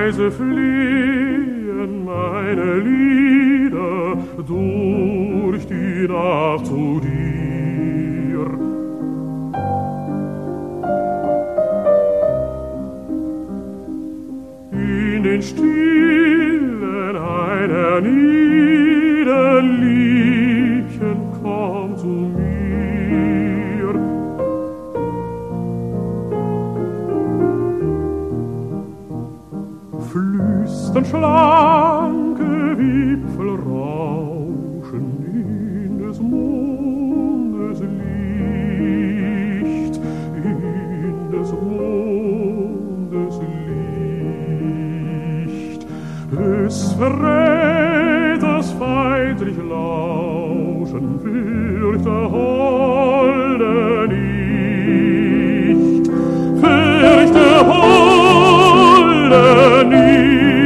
leise fliehen meine Lieder durch die Nacht zu dir. In den Stillen einer Liebchen komm zu mir. Flüstern schlanke Wipfel rauschen in des Mondes Licht, in des Mondes Licht. Es verrät das feindlich Lauschen, fürchte Holde nicht, fürchte Holde nicht.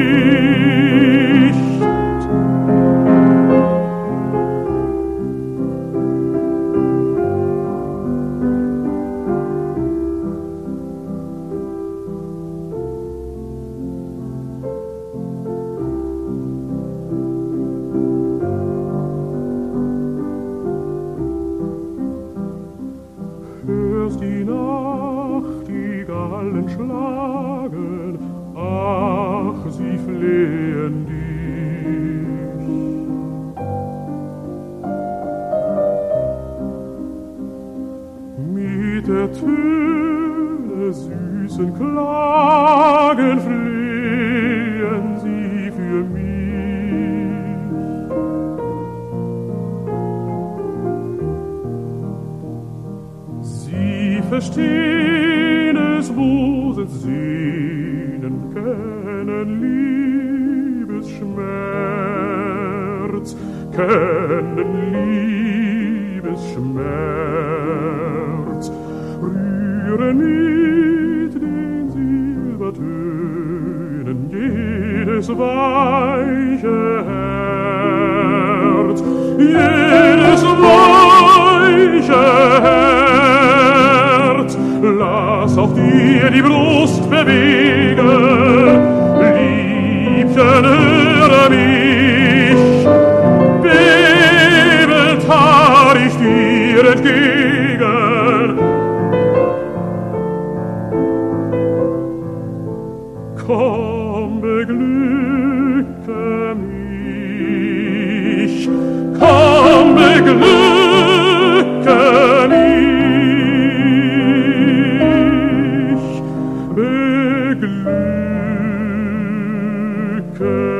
Hörst die Nacht die Gallen schlagen, ach, sie flehen dich. Mit der Töne süßen Klagen flehen sie für mich. Sie verstehen es Busens Sehnen, kennen Liebesschmerz, kennen Liebesschmerz, rühren mit den Silbertönen jedes weiche Herz, jedes weiche Herz. Lass auch dir die Brust bewegen, Liebchen, höre mich, bebend fahr ich dir entgegen. Komm, beglücke mich, komm, beglücke mich, beglücke